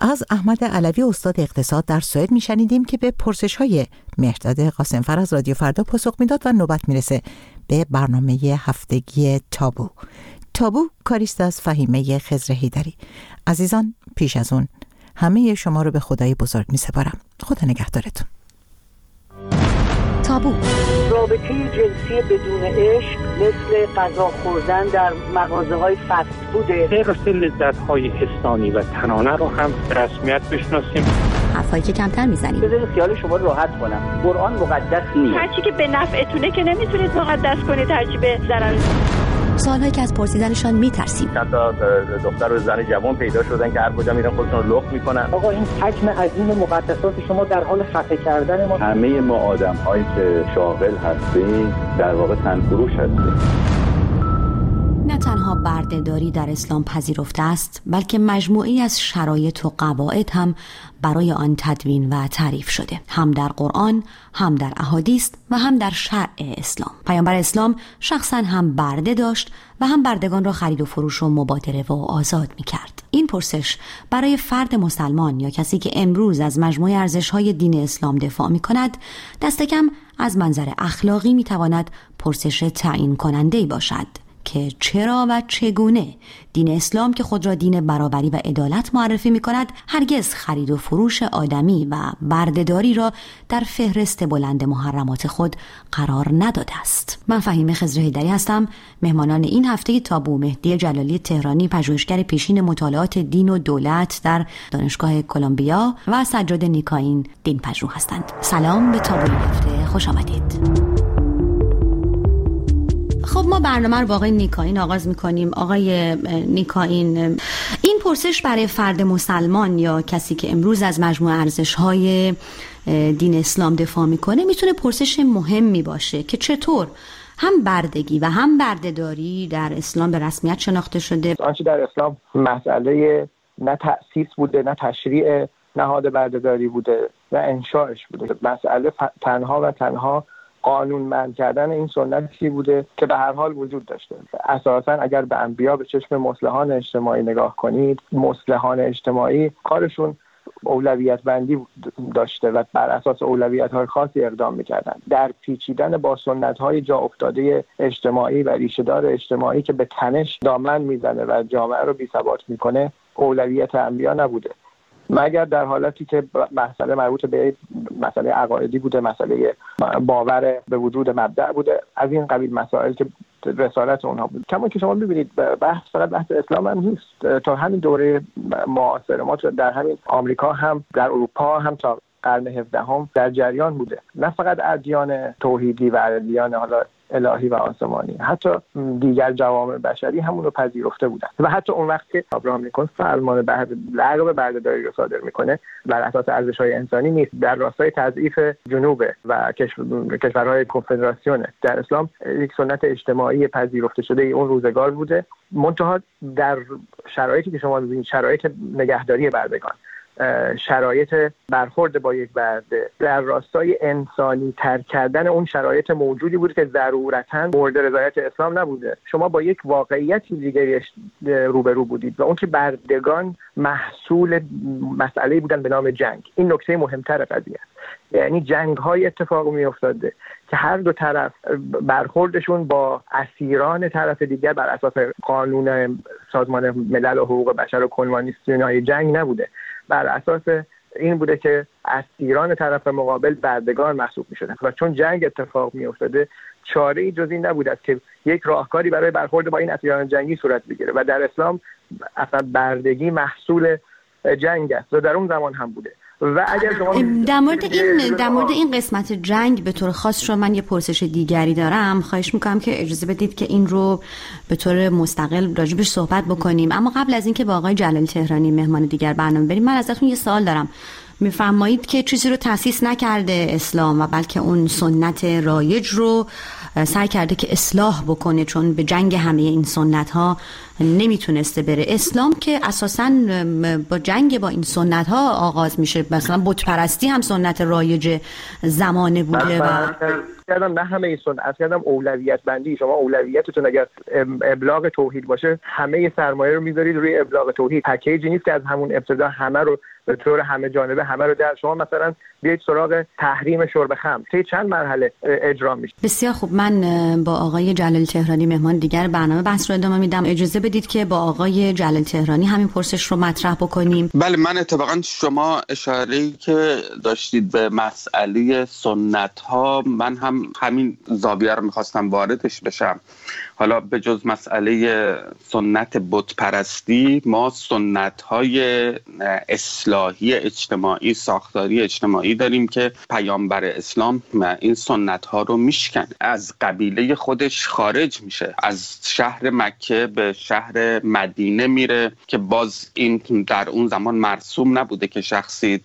از احمد علوی استاد اقتصاد در سوئد میشنیدیم که به پرسش‌های مهرداد قاسمفر از رادیو فردا پاسخ میداد و نوبت میرسه به برنامه هفتگی تابو. تابو کاریست از فهیمه خضر حیدری. عزیزان، پیش از اون همه شما رو به خدای بزرگ میسپارم. خدا نگهدارتون. تابو. رابطه جنسی بدون عشق مثل غذا خوردن در مغازه‌های فست فوده. حفظ لذت‌های حسانی و تنانه رو هم به رسمیت بشناسیم. حرفایی که کمتر میزنیم. بذارید خیال شما راحت کنم. قرآن مقدس نیست. هرچی که به نفعتونه که نمیتونید مقدس کنید، هرچی به ضرر. سوالایی که از پرسیدنشان میترسیم. چند تا دختر و زن جوان پیدا شدن که هر کجا میرن خودشون رو لخت میکنن. آقا این حجم عظیم مقدسات شما در حال خفه کردن ما. همه ما آدم‌هایی که شاغل هستیم در واقع تنفروش هستیم. نه تنها بردهداری در اسلام پذیرفته است، بلکه مجموعی از شرایط و قواعد هم برای آن تدوین و تعریف شده، هم در قرآن، هم در احادیث و هم در شرع اسلام. پیامبر اسلام شخصا هم برده داشت و هم بردگان را خرید و فروش و مبادره و آزاد می‌کرد. این پرسش برای فرد مسلمان یا کسی که امروز از مجموعه ارزش‌های دین اسلام دفاع می‌کند، دست کم از منظر اخلاقی می‌تواند پرسش تعیین کننده‌ای باشد که چرا و چگونه دین اسلام که خود را دین برابری و عدالت معرفی می کند هرگز خرید و فروش آدمی و بردهداری را در فهرست بلند محرمات خود قرار نداده است. من فهیمه خضر حیدری هستم. مهمانان این هفته تابو مهدی جلالی تهرانی، پژوهشگر پیشین مطالعات دین و دولت در دانشگاه کلمبیا و سجاد نیکاین، دین پژوه هستند. سلام به تابو این هفته، خوش آمدید. خب ما برنامه رو با آقای نیکاین آغاز میکنیم. آقای نیکاین، این پرسش برای فرد مسلمان یا کسی که امروز از مجموعه ارزش‌های دین اسلام دفاع میکنه میتونه پرسش مهمی باشه که چطور هم بردگی و هم بردهداری در اسلام به رسمیت شناخته شده. آنچه در اسلام مسئله نه تأسیس بوده، نه تشریع نهاد بردهداری بوده و انشاءش بوده. مسئله تنها و تنها قانونمند کردن این سنتی بوده که به هر حال وجود داشته. اساساً اگر به انبیا به چشم مصلحان اجتماعی نگاه کنید، مصلحان اجتماعی کارشون اولویت بندی داشته و بر اساس اولویت‌های خاصی اقدام می‌کردند. در پیچیدن با سنت‌های جا افتاده اجتماعی و ریشه‌دار اجتماعی که به تنش دامن میزنه و جامعه رو بی‌ثبات می‌کنه، اولویت انبیا نبوده، مگر در حالتی که مسئله مربوط به مسئله عقایدی بوده، مسئله باور به وجود مبدأ بوده، از این قبیل مسائل که رسالت اونها بود. کما که شما ببینید بحث فقط بحث اسلام هم نیست. تا همین دوره معاصر ما در همین آمریکا هم، در اروپا هم تا قرن 17 در جریان بوده. نه فقط ادیان توحیدی و ادیان حالا الهی و آسمانی، حتی دیگر جوامع بشری همون رو پذیرفته بودن. و حتی اون وقت که ابراهام لینکلن فرمان لغو بردهداری رو صادر میکنه بر اساس ارزش‌های انسانی نیست، در راستای تضعیف جنوب و کشورهای کنفدراسیون. در اسلام یک سنت اجتماعی پذیرفته شده اون روزگار بوده، منتها در شرایطی که شما می‌بینید، شرایط نگهداری بردگان، شرایط برخورد با یک برده در راستای انسانی تر کردن اون شرایط موجودی بود که ضرورتاً مورد رضایت اسلام نبوده. شما با یک واقعیتی دیگری روبرو بودید و اون که بردگان محصول مسئله بودن به نام جنگ. این نکته مهمتر قضیه است. یعنی جنگ‌های اتفاق می‌افتاده که هر دو طرف برخوردشون با اسیران طرف دیگر بر اساس قانون سازمان ملل و حقوق بشر و کنوانسیون‌های جنگ نبوده، بر اساس این بوده که اسیران طرف مقابل بردگان محسوب می‌شدن و چون جنگ اتفاق می‌افتاده چاره‌ای جز این نبوده است که یک راهکاری برای برخورد با این اسیران جنگی صورت بگیره و در اسلام اصلا بردگی محصول جنگ است و در اون زمان هم بوده. و اگر شما در مورد این قسمت جنگ به طور خاص شما من یه پرسش دیگری دارم، خواهش میکنم که اجازه بدید که این رو به طور مستقل راجبش صحبت بکنیم. اما قبل از اینکه با آقای جلالی تهرانی مهمان دیگر برنامه بریم، من ازتون یه سوال دارم. میفرمایید که چیزی رو تأسیس نکرده اسلام و بلکه اون سنت رایج رو سعی کرده که اصلاح بکنه، چون به جنگ همه این سنت ها نمیتونسته بره. اسلام که اساساً با جنگ با این سنت ها آغاز میشه، مثلا بت پرستی هم سنت رایج زمانه بوده و کردم نه همه این سنت، از کردم اولویت بندی. شما اولویتتون اگر ابلاغ توحید باشه همه سرمایه رو میذارید روی ابلاغ توحید. پکیجی نیست که از همون ابتدا همه رو به طور همه جانبه همه رو در شما مثلا بیاید سراغ تحریم شرب خمر چند مرحله اجرا میشه. بسیار خوب، من با آقای جلال تهرانی مهمان دیگر برنامه بحث رو ادامه میدم. اجازه بدید که با آقای جلال تهرانی همین پرسش رو مطرح بکنیم. بله، من اتفاقا شما اشاره‌ای که داشتید به مسئله سنت ها، من هم همین زاویه رو میخواستم واردش بشم. حالا به جز مسئله سنت بت پرستی، ما سنت های اصلاحی اجتماعی، ساختاری اجتماعی داریم که پیامبر اسلام این سنت ها رو میشکنه، از قبیله خودش خارج میشه، از شهر مکه به شهر مدینه میره که باز این در اون زمان مرسوم نبوده که شخصی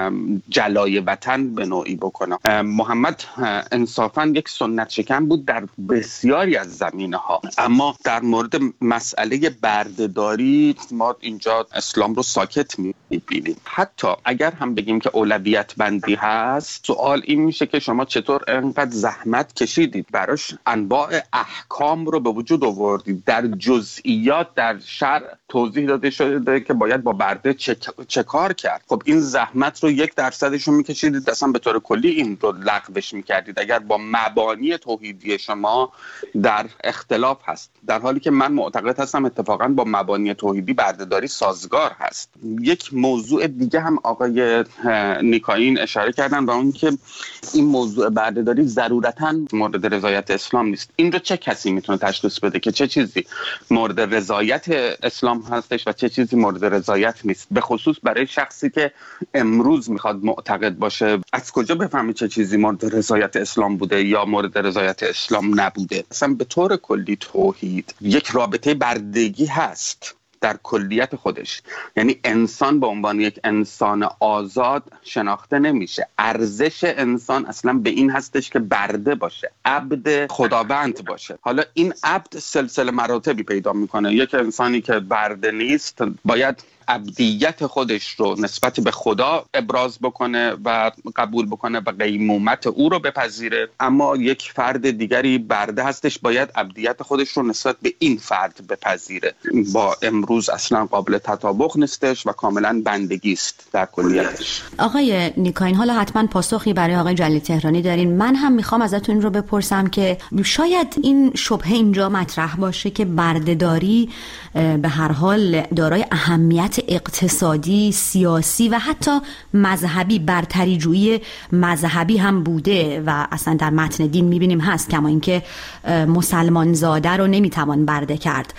جلای وطن به نوعی بکنه. محمد انصافاً یک سنت شکن بود در بسیاری از زمینه ها، اما در مورد مسئله بردهداری ما اینجا اسلام رو ساکت میبینیم. حتی اگر هم بگیم که اولویت بندی هست، سوال این میشه که شما چطور انقدر زحمت کشیدید براش، انواع احکام رو به وجود آوردید، در جزئیات در شرع توضیح داده شده که باید با برده چه کار کرد. خب این زحمت رو 1% رو میکشیدید، اصلا به طور کلی این رو لغوش میکردید اگر با مبانی توحیدی شما در اختلاف هست، در حالی که من معتقد هستم اتفاقا با مبانی توحیدی بردهداری سازگار هست. یک موضوع دیگه هم آقای نیکاین اشاره کردن، به اون که این موضوع بردهداری ضرورتاً مورد رضایت اسلام نیست. این رو چه کسی میتونه تشخیص بده که چه چیزی مورد رضایت اسلام هستش و چه چیزی مورد رضایت نیست؟ به خصوص برای شخصی که امروز میخواد معتقد باشه، از کجا بفهمه چه چیزی مورد رضایت اسلام بوده یا مورد رضایت اسلام نبوده؟ اصلا به طور کلی توحید یک رابطه بردگی هست در کلیت خودش، یعنی انسان به عنوان یک انسان آزاد شناخته نمیشه. ارزش انسان اصلا به این هستش که برده باشه، عبد خداوند باشه. حالا این عبد سلسله مراتبی پیدا میکنه. یک انسانی که برده نیست باید عبدیت خودش رو نسبت به خدا ابراز بکنه و قبول بکنه و قیمومت او رو بپذیره، اما یک فرد دیگری برده هستش باید عبدیت خودش رو نسبت به این فرد بپذیره. با امروز اصلا قابل تطابق نیستش و کاملا بندگی است در کلیتش. آقای نیکاین، حالا حتما پاسخی برای آقای جلیل تهرانی دارین. من هم میخوام ازتون رو بپرسم که شاید این شبهه اینجا مطرح باشه که بردهداری به هر حال دارای اهمیت اقتصادی، سیاسی و حتی مذهبی، برتریجویی مذهبی هم بوده و اصلا در متن دین میبینیم هست، کما اینکه مسلمان زاده رو نمیتوان برده کرد.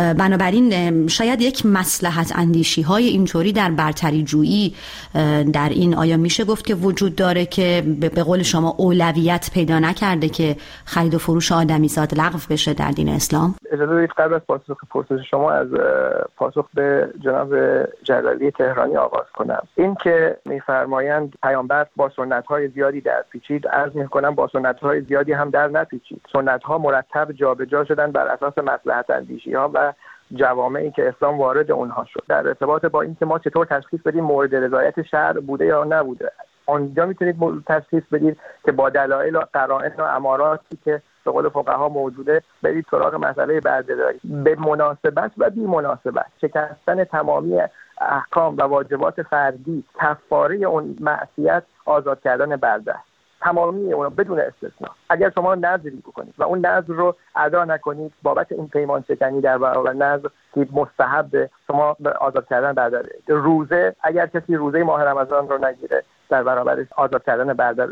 بنابراین شاید یک مصلحت اندیشی های اینطوری در برتریجویی در این آیا میشه گفت که وجود داره که به قول شما اولویت پیدا نکرده که خرید و فروش آدمیزاد لغو بشه در دین اسلام؟ اجازه بدید قبل از پرسش شما از پاسخ به جناب جلالی تهرانی آغاز کنم. این که میفرمایند پیامبر با سنت‌های زیادی در پیچید، عرض می‌کنم با سنت‌های زیادی هم در نپیچید. سنت‌ها مرتب جابجا شدن بر اساس مصلحت اندیشی‌ها و جوامعی که اسلام وارد اونها شد. در ارتباط با این که ما چطور تشخیص بدیم مورد رضایت شرع بوده یا نبوده، آنجا میتونید تشخیص بدید که با دلایل و قرائن و اماراتی که به قول فقها موجوده برید سراغ مسئله بردهداری. به مناسبت و بی مناسبت شکستن تمامی احکام و واجبات فردی، کفاره اون معصیت آزاد کردن برده، تمامی اون بدون استثنا. اگر شما نذری بکنید و اون نذر رو ادا نکنید بابت این پیمان شکنی در برابر نذر که مستحب شما آزاد کردن برده. روزه، اگر کسی روزه ماه رمضان رو نگیره در برابر آزاد کردن برده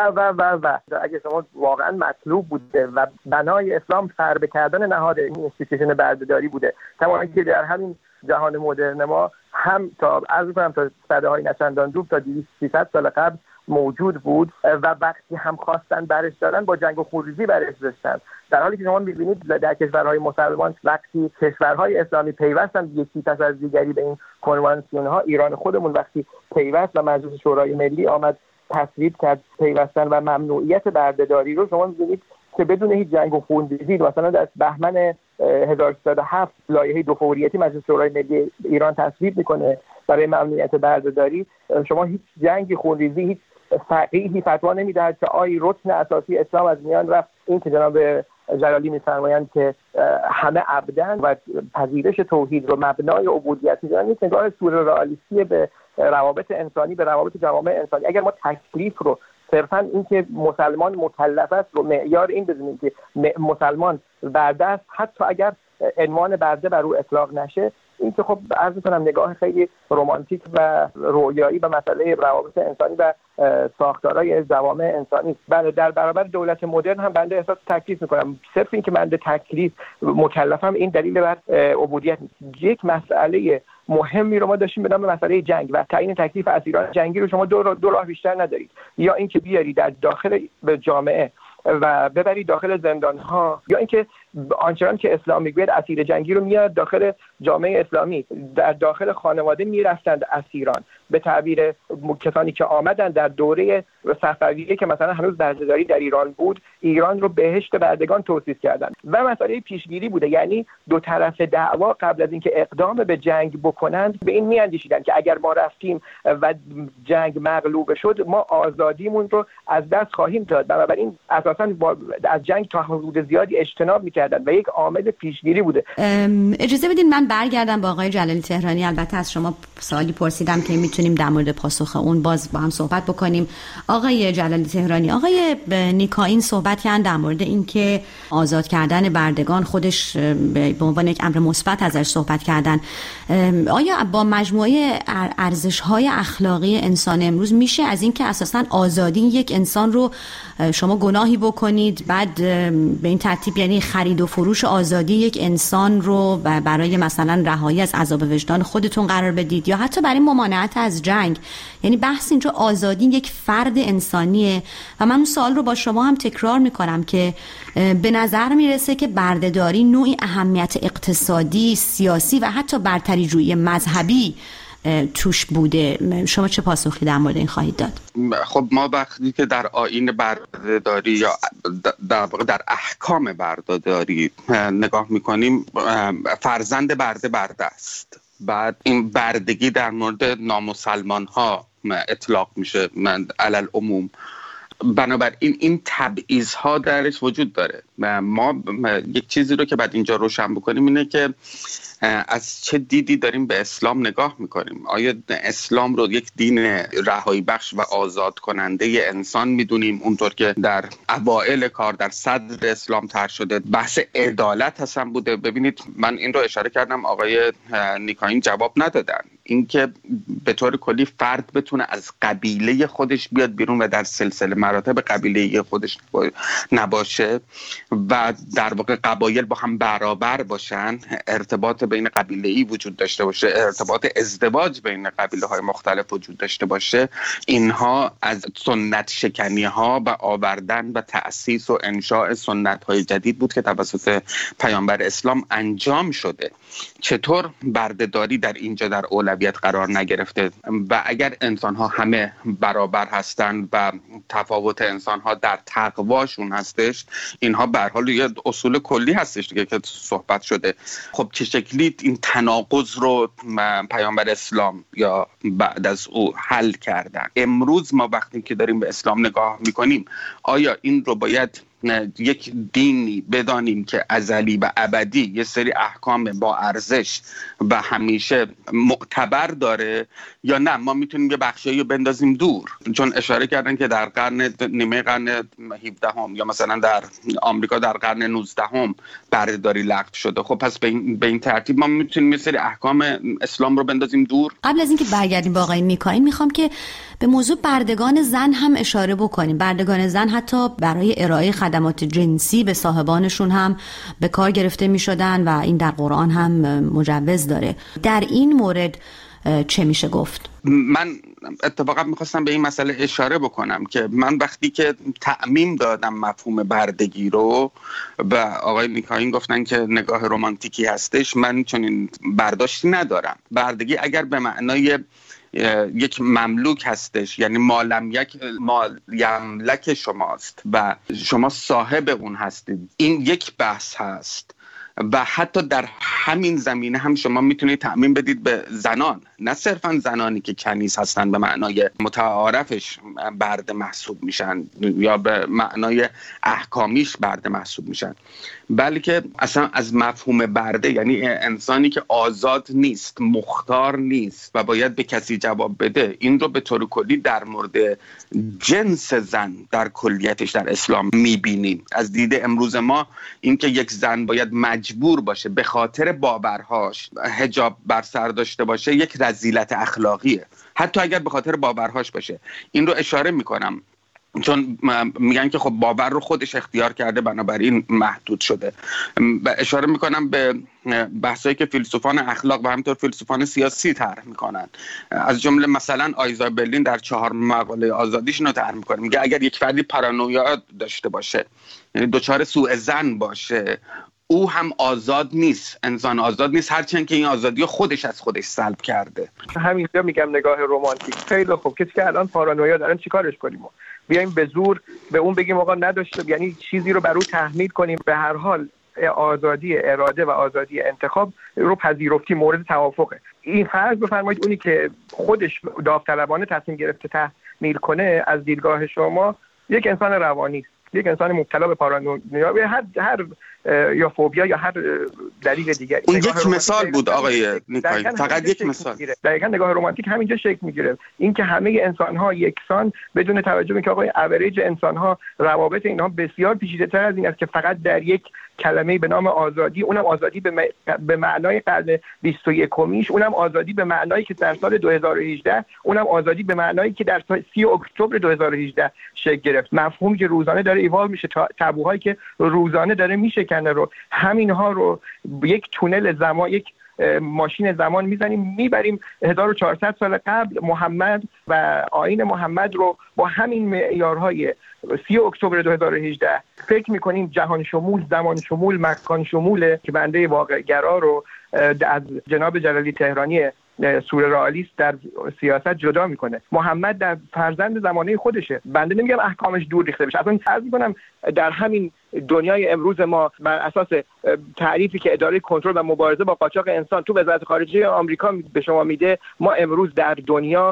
و اگه شما واقعا مطلوب بوده و بنای اسلام فربه کردن نهاد این اینستیتوشن بردهداری بوده، کما اینکه در همین جهان مدرن ما هم تا عرض کنم تا سده‌های نچندان دور تا 200-300 سال قبل موجود بود و وقتی هم خواستن برش دارن با جنگ و خونریزی برش داشتن، در حالی که شما می‌بینید در کشورهای مسلمان وقتی کشورهای اسلامی پیوستن یکی پس از دیگری به این کنوانسیون‌ها، ایران خودمون وقتی پیوست و مجلس شورای ملی آمد تصویب کرد پیوستن و ممنوعیت بردهداری رو، شما می‌بینید که بدون هیچ جنگ و خونریزی مثلا در بهمن 1307 لایحه دوفوریتی مجلس شورای ملی ایران تصویب میکنه برای ممنوعیت بردهداری. شما هیچ جنگ خونریزی، هیچ فقیهی فتوا نمیدهد که آی رکن اساسی اسلام از میان رفت. این که جناب جلالی می‌فرمایند که همه عبدن و پذیرش توحید رو مبنای عبودیت می‌دونن، این نگاه سورئالیستی به روابط انسانی، به روابط جوامع انسانی. اگر ما تکلیف رو صرفاً این که مسلمان مکلف است رو معیار این بدونیم که مسلمان برده است، حتی اگر عنوان برده بر او اطلاق نشه، این که خب عرض می‌کنم نگاه خیلی رمانتیک و رویایی به مسئله روابط انسانی و ساختارهای جوامع انسانی. بله، در برابر دولت مدرن هم بنده احساس تکلیف می‌کنم. صرف این که بنده تکلیف مکلفم این دلیل بر عبودیت نیست. یک مسئله مهمی رو ما داشتیم به نام مسئله جنگ و تعیین تکلیف اسیران جنگی رو شما دو راه بیشتر ندارید، یا اینکه بیاری در داخل جامعه و ببرید داخل زندان‌ها، یا اینکه آنچنان که اسلام میگوید اسیر جنگی رو میاد داخل جامعه اسلامی. در داخل خانواده میرفتند اسیران، به تعبیر کسانی که آمدن در دوره صفویه که مثلا هنوز بردهداری در ایران بود، ایران رو بهشت بردگان توصیف کردند و مسئله پیشگیری بوده. یعنی دو طرف دعوا قبل از اینکه اقدام به جنگ بکنند به این میاندیشیدند که اگر ما رفتیم و جنگ مغلوب شد ما آزادیمون رو از دست خواهیم داد. بنابراین اساساً از جنگ تا حدود زیادی اجتناب می‌کردند و یک عامل پیشگیری بوده. اجازه بدین من برگردم با آقای جلالی تهرانی. البته از شما سوالی پرسیدم که میتونیم در مورد پاسخ اون باز با هم صحبت بکنیم. آقای جلالی تهرانی، آقای نیکاین صحبت کردن در مورد اینکه آزاد کردن بردگان خودش به عنوان یک امر مثبت ازش صحبت کردن. آیا با مجموعه ارزش‌های اخلاقی انسان امروز میشه از اینکه اساساً آزادی یک انسان رو شما گناهی بکنید، بعد به این ترتیب یعنی خرید و فروش آزادی یک انسان رو برای مثلا رهایی از عذاب وجدان خودتون قرار بدید، یا حتی برای ممانعت از جنگ؟ یعنی بحث اینجا آزادی یک فرد انسانیه و من اون سوال رو با شما هم تکرار میکنم که به نظر میرسه که بردهداری نوعی اهمیت اقتصادی، سیاسی و حتی برتریجویی مذهبی توش بوده. شما چه پاسخی در مورد این خواهید داد؟ خب ما وقتی که در آیین بردهداری یا در واقع در احکام بردهداری نگاه میکنیم، فرزند برده است. بعد این بردگی در مورد نامسلمان ها اطلاق میشه علل عموم. بنابراین این تبعیض ها درش وجود داره. ما یک چیزی رو که بعد اینجا روشن بکنیم اینه که از چه دیدی داریم به اسلام نگاه میکنیم. آیا اسلام رو یک دین رهایی بخش و آزاد کننده انسان میدونیم اونطور که در اوائل کار در صدر اسلام طرح شده؟ بحث عدالت هستن بوده. ببینید من این رو اشاره کردم، آقای نیکاین جواب ندادن. اینکه به طور کلی فرد بتونه از قبیله خودش بیاد بیرون و در سلسله مراتب قبیله خودش نباشه و در واقع قبایل با هم برابر باشن، ارتباط بین قبیله‌ای وجود داشته باشه، ارتباط ازدواج بین قبیله‌های مختلف وجود داشته باشه، اینها از سنت شکنی‌ها و آوردن و تأسیس و انشاء سنت‌های جدید بود که توسط پیامبر اسلام انجام شده. چطور بردهداری در اینجا در اولویت قرار نگرفته؟ و اگر انسان‌ها همه برابر هستند و تفاوت انسان‌ها در تقواشون هستش، اینها به هر حال یه اصول کلی هستش دیگه که صحبت شده. خب چه شکلی این تناقض رو پیامبر اسلام یا بعد از او حل کردن؟ امروز ما وقتی که داریم به اسلام نگاه می‌کنیم، آیا این رو باید یک دینی بدانیم که ازلی و ابدی یه سری احکام با ارزش و همیشه معتبر داره، یا نه ما میتونیم یه بخشایی رو بندازیم دور؟ چون اشاره کردن که در نیمه قرن 17 یا مثلا در آمریکا در قرن 19 بردهداری لغو شده. خب پس به این ترتیب ما میتونیم یه سری احکام اسلام رو بندازیم دور. قبل از اینکه برگردیم با آقای نیکاین، میخوام که به موضوع بردگان زن هم اشاره بکنیم. بردگان زن حتی برای ارائه خدمات جنسی به صاحبانشون هم به کار گرفته می شدن و این در قرآن هم مجوز داره. در این مورد چه میشه گفت؟ من اتفاقا میخواستم به این مسئله اشاره بکنم که من وقتی که تعمیم دادم مفهوم بردگی رو و آقای نیکاین گفتن که نگاه رمانتیکی هستش، من چنین برداشتی ندارم. بردگی اگر به معنای یک مملوک هستش، یعنی مال یملک شماست و شما صاحب اون هستید، این یک بحث هست. و حتی در همین زمینه هم شما میتونید تعمیم بدید به زنان، نه صرفا زنانی که کنیز هستن به معنای متعارفش برده محسوب میشن یا به معنای احکامیش برده محسوب میشن، بلکه اصلا از مفهوم برده، یعنی انسانی که آزاد نیست، مختار نیست و باید به کسی جواب بده، این رو به طور کلی در مورد جنس زن در کلیتش در اسلام میبینیم. از دید امروز ما این که یک زن باید مجبور باشه به خاطر باورهاش حجاب بر سر داشته باشه یک رذیلت اخلاقیه، حتی اگر به خاطر باورهاش باشه. این رو اشاره میکنم چون میگن که خب باور رو خودش اختیار کرده بنابراین محدود شده. اشاره میکنم به بحثایی که فیلسوفان اخلاق و همینطور فیلسوفان سیاسی طرح میکنن، از جمله مثلا آیزا برلین در 4 مقاله آزادیش رو طرح میکنه، میگه اگر یک فردی پارانویا داشته باشه، یعنی دچار سوء ظن باشه، او هم آزاد نیست، انسان آزاد نیست، هرچند که این آزادی خودش از خودش سلب کرده. همینجا میگم نگاه رمانتیک. خیلی خوب، کسی که الان پارانویا دارن چیکارش کنیم؟ بیایم به زور به اون بگیم آقا نداشته، یعنی چیزی رو بر او تحمیل کنیم؟ به هر حال آزادی اراده و آزادی انتخاب رو پذیرفتی، مورد توافقه. این فرض بفرمایید اونی که خودش داوطلبانه تصمیم گرفته تحمیل کنه از دیدگاه شما یک انسان روانی است، یک انسان مبتلا به پارانویا یا هر یا فوبیا یا هر دلیل دیگری. اون یک مثال بود آقای نیکایی، فقط یک مثال. دقیقاً نگاه رمانتیک همینجا شکل میگیره، این که همه انسان‌ها یکسان بدون توجه به اینکه آقای اوریج انسان‌ها روابط اینها بسیار پیچیده‌تر از این است که فقط در یک کلمه به نام آزادی، اونم آزادی به معنای قرن 21میش، اونم آزادی به معنایی که در سال 2018، اونم آزادی به معنایی که در 30 اکتبر 2018 شکل گرفت. مفهومی که روزانه داره ایوالو میشه، تابوهایی که روزانه داره میشکنه، رو همینها رو یک تونل زمان، یک ماشین زمان میزنیم میبریم 1400 سال قبل. محمد و آیین محمد رو با همین معیارهای 30 اکتبر 2018 فکر میکنیم جهان شمول، زمان شمول، مکان شموله که بنده واقع گرا رو از جناب جلالی تهرانی سوره رئالیست در سیاست جدا میکنه. محمد در فرزند زمانه خودشه، بنده نمیگم احکامش دور ریخته بشه، اصلا فرض میکنم در همین دنیای امروز ما بر اساس تعریفی که اداره کنترل و مبارزه با قاچاق انسان تو وزارت خارجه آمریکا به شما میده، ما امروز در دنیا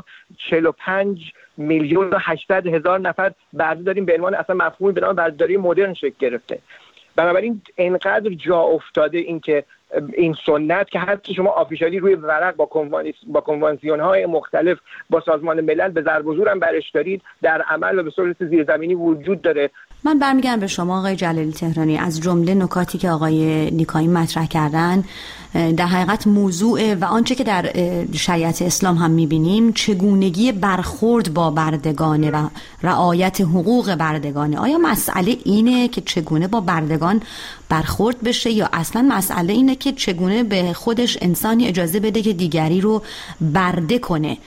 45,800,000 نفر برده داریم به عنوان اصلا مفهومی به نام بردهداری مدرن شکل گرفته. بنابراین اینقدر جا افتاده این که این سنت که حتی شما آفیشالی روی ورق با کنوانسیون‌های مختلف با سازمان ملل به ضرب و زور هم برش دارید، در عمل و به صورت زیرزمینی وجود داره. من برمیگردم به شما آقای جلالی تهرانی. از جمله نکاتی که آقای نیکایی مطرح کردن در حقیقت موضوع و آنچه که در شریعت اسلام هم می‌بینیم چگونگی برخورد با بردگانه و رعایت حقوق بردگانه. آیا مسئله اینه که چگونه با بردگان برخورد بشه یا اصلا مسئله اینه که چگونه به خودش انسانی اجازه بده که دیگری رو برده کنه؟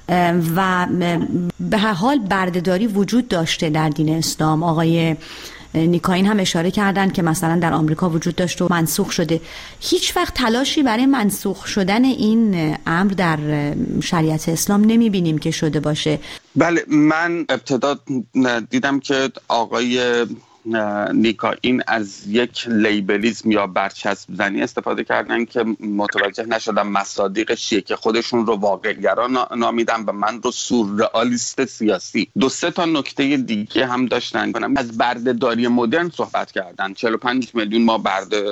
و به هر حال بردهداری وجود داشته در دین اسلام. آقای نیکاین هم اشاره کردن که مثلا در آمریکا وجود داشته و منسوخ شده. هیچ وقت تلاشی برای منسوخ شدن این امر در شریعت اسلام نمیبینیم که شده باشه. بله، من ابتدا دیدم که آقای نیکاین از یک لیبلیسم یا برچسب زنی استفاده کردن که متوجه نشدم مصادیق چیه، که خودشون رو واقع‌گرا نامیدن و من رو سورئالیست سیاسی. 2-3 تا نکته دیگه هم داشتن. از بردهداری مدرن صحبت کردن. 45 میلیون ما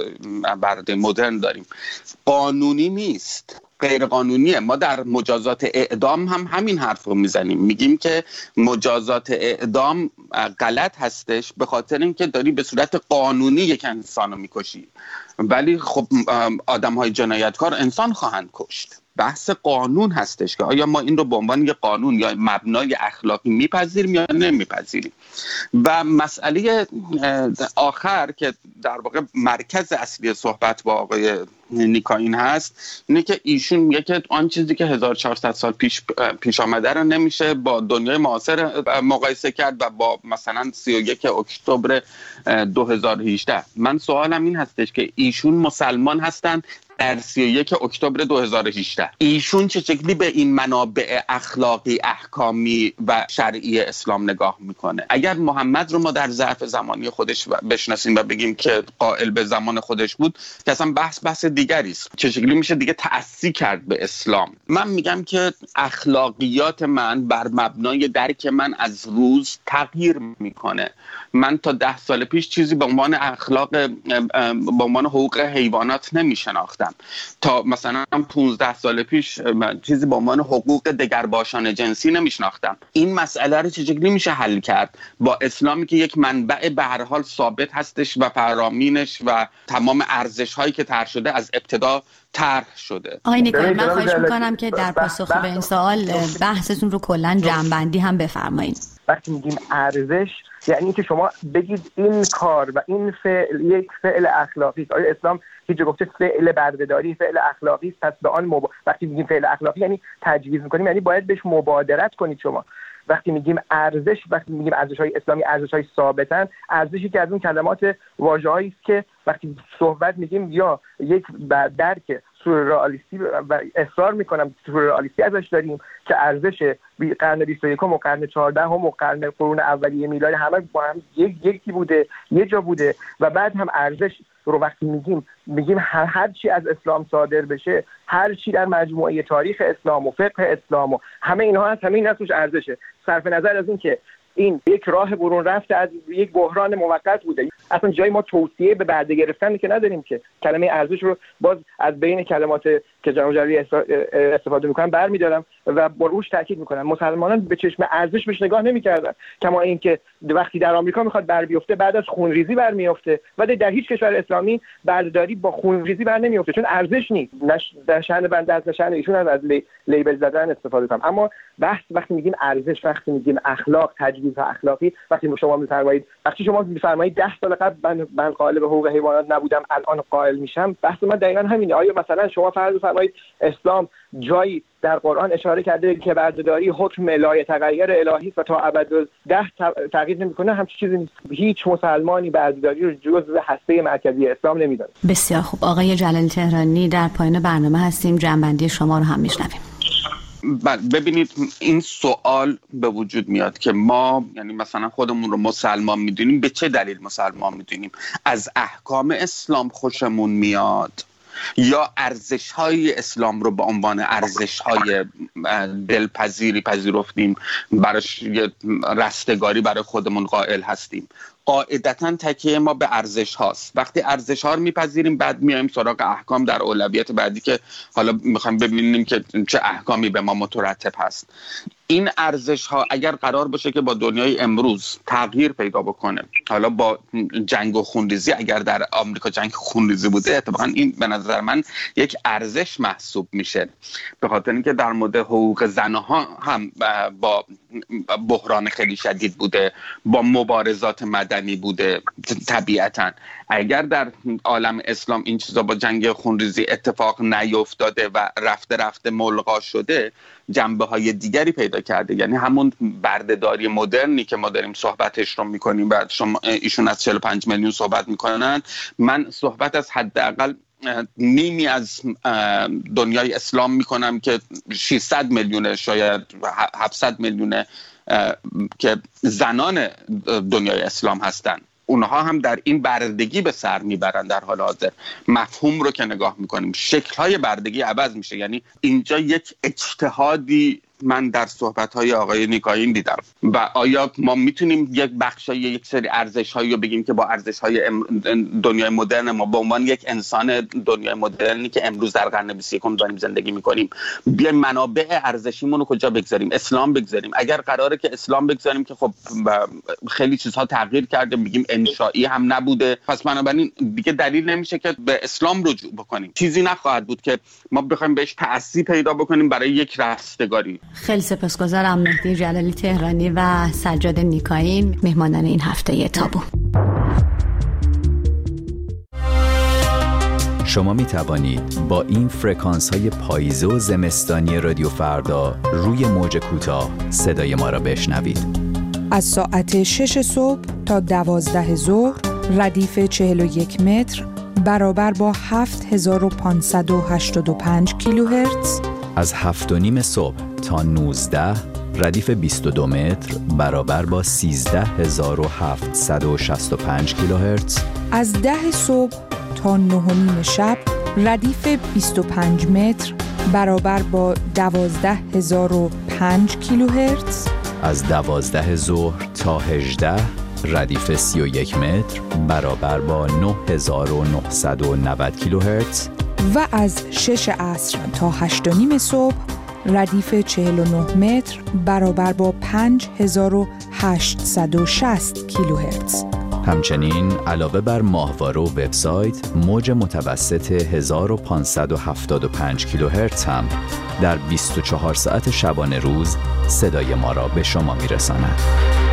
برده مدرن داریم. قانونی نیست، غیر قانونیه. ما در مجازات اعدام هم همین حرف رو میزنیم، میگیم که مجازات اعدام غلط هستش به خاطر اینکه داری به صورت قانونی یک انسان رو میکشی، ولی خب آدم‌های جنایتکار انسان خواهند کشت. بحث قانون هستش که آیا ما این رو به عنوان یک قانون یا مبنای اخلاقی میپذیریم یا نمیپذیریم. و مسئله آخر که در واقع مرکز اصلی صحبت با آقای نیکاین هست اینه که ایشون میگه که آن چیزی که 1400 سال پیش آمده رو نمیشه با دنیای معاصر مقایسه کرد و با مثلا 31 اکتبر 2018. من سوالم این هستش که ایشون مسلمان هستن در 31 اکتبر 2018. ایشون چه شکلی به این منابع اخلاقی، احکامی و شرعی اسلام نگاه میکنه؟ اگر محمد رو ما در ظرف زمانی خودش بشناسیم و بگیم که قائل به زمان خودش بود، که اصلا بحث دیگری است. چه شکلی میشه دیگه تأثیر کرد به اسلام؟ من میگم که اخلاقیات من بر مبنای درک من از روز تغییر میکنه. من تا 10 سال پیش چیزی به عنوان اخلاق، به عنوان حقوق حیوانات نمیشناختم. تا مثلا 15 سال پیش چیزی به عنوان حقوق دگرباشان جنسی نمیشناختم. این مسئله رو چه شکلی میشه حل کرد با اسلامی که یک منبع به هر حال ثابت هستش و فرامینش و تمام ارزش هایی که طرح شده از ابتدا طرح شده؟ آقای نیکایی، من خواهش میکنم که در پاسخ به این سوال بحثتون رو کلا جمع‌بندی هم بفرمایید. وقتی میگیم ارزش یعنی که شما بگید این کار و این فعل یک فعل اخلاقی است. آیا اسلام هیچ گفته فعل بردهداری فعل اخلاقی است؟ پس به آن وقتی میگیم فعل اخلاقی یعنی تجویز میکنیم، یعنی باید بهش مبادرت کنید شما. وقتی میگیم ارزش، وقتی میگیم ارزش‌های اسلامی ارزش‌های ثابتن، ارزشی که از اون کلمات واژه‌هایی است که وقتی صحبت میگیم یا یک درک سورئالیستی و اصرار میکنم سورئالیستی ازش داریم که ارزش قرن 21 و قرن 14 و قرون اولیه میلادی همه با هم یکی بوده، یه جا بوده. و بعد هم ارزش رو وقتی میگیم هر چی از اسلام صادر بشه، هر چی در مجموعه تاریخ اسلام و فقه اسلام و همه اینها هست، همه اینا توش ارزشه. صرف نظر از این که این یک راه برون رفته از یک بحران موقت بوده. اصلا جای ما توصیه به برده گرفتن که نداریم که کلمه ارزش رو باز از بین کلمات که جناب جلالی استفاده میکنن برمیدارم و با روش تاکید میکنم. مسلمانان به چشم ارزش بهش نگاه نمیکردن، کما اینکه وقتی در آمریکا میخواد بر بیفته بعد از خونریزی بر میفته و در هیچ کشور اسلامی بردهداری با خونریزی بر نمیفته، چون ارزش نیست. در شأن بنده از شأن ایشون از لیبل زدن استفاده کنم. اما بحث وقتی میگیم ارزش، وقتی میگیم اخلاق، تجویز اخلاقی، وقتی شما میفرمایید 10 سال قبل من قائل به حقوق حیوانات نبودم الان قائل میشم، بحث من دقیقاً همینه. آیا مثلا شما فرمایید اسلام جایی در قرآن اشاره کرده که بردهداری حکم لا یتغیر الهی و تا ابدالدهر تغییر نمیکنه؟ همچین چیزی نیست. هیچ مسلمانی بردهداری رو جزء هسته مرکزی اسلام نمیدونه. بسیار خوب. آقای جلالی تهرانی، در پایان برنامه هستیم، جنبندی شما رو هم میشنویم. ببینید، این سوال به وجود میاد که ما یعنی مثلا خودمون رو مسلمان میدونیم. به چه دلیل مسلمان میدونیم؟ از احکام اسلام خوشمون میاد یا ارزش‌های اسلام رو به عنوان ارزش‌های دلپذیری پذیرفتیم، براش یه رستگاری برای خودمون قائل هستیم؟ قاعدتاً تکیه ما به ارزش هاست. وقتی ارزش ها رو میپذیریم بعد میایم سراغ احکام در اولویت بعدی که حالا میخوایم ببینیم که چه احکامی به ما مترتب هست. این ارزش ها اگر قرار باشه که با دنیای امروز تغییر پیدا بکنه، حالا با جنگ و خونریزی، اگر در آمریکا جنگ خونریزی بوده اتفاقا این به نظر من یک ارزش محسوب میشه، به خاطر اینکه در مورد حقوق زنها هم با بحران خیلی شدید بوده، با مبارزات مدنی بوده. طبیعتا اگر در عالم اسلام این چیزا با جنگ خونریزی اتفاق نیفتاده و رفته ملغا شده، جنبه های دیگری پیدا کرده. یعنی همون بردهداری مدرنی که ما داریم صحبتش رو میکنیم و ایشون از 45 میلیون صحبت میکنن، من صحبت از حداقل نیمی از دنیای اسلام میکنم که 600 میلیون شاید 700 میلیون که زنان دنیای اسلام هستن. اونها هم در این بردگی به سر میبرن. در حال حاضر مفهوم رو که نگاه میکنیم، شکل‌های بردگی عوض میشه. یعنی اینجا یک اجتهادی من در صحبت‌های آقای نیکایی دیدم. و آیا ما میتونیم یک بخشای یک سری ارزش‌هایی رو بگیم که با ارزش‌های دنیای مدرن ما به عنوان یک انسان دنیای مدرنی که امروز در قرن 21 داریم زندگی می‌کنیم، بیایم منابع ارزشیمون رو کجا بگذاریم؟ اسلام بگذاریم. اگر قراره که اسلام بگذاریم که خب خیلی چیزها تغییر کرده، میگیم انشائی هم نبوده، پس بنابراین دیگه دلیل نمیشه که به اسلام رجوع بکنیم. چیزی نخواهد بود که ما بخوایم بهش تأثیر پیدا بکنیم برای یک رستگاری. خیلی سپاسگزارم. مهدی جلالی تهرانی و سجاد نیکایی مهمانان این هفته تابو. شما می توانید با این فرکانس های پاییزه و زمستانی رادیو فردا روی موج کوتاه صدای ما را بشنوید. از ساعت 6 صبح تا 12 ظهر ردیف 41 متر برابر با 7585 کیلوهرتز. از 7:30 صبح تا 19 ردیف 22 متر برابر با 13765 کیلوهرتز. از 10 صبح تا 9:30 شب ردیف 25 متر برابر با 12005 کیلوهرتز. از 12 ظهر تا 18 ردیف 31 متر برابر با 9990 کیلوهرتز. و از 6 عصر تا 8:30 صبح ردیف 49 متر برابر با 5860 کیلوهرتز. همچنین علاوه بر ماهواره و وبسایت، موج متوسط 1575 کیلوهرتز هم در 24 ساعت شبانه روز صدای ما را به شما میرساند.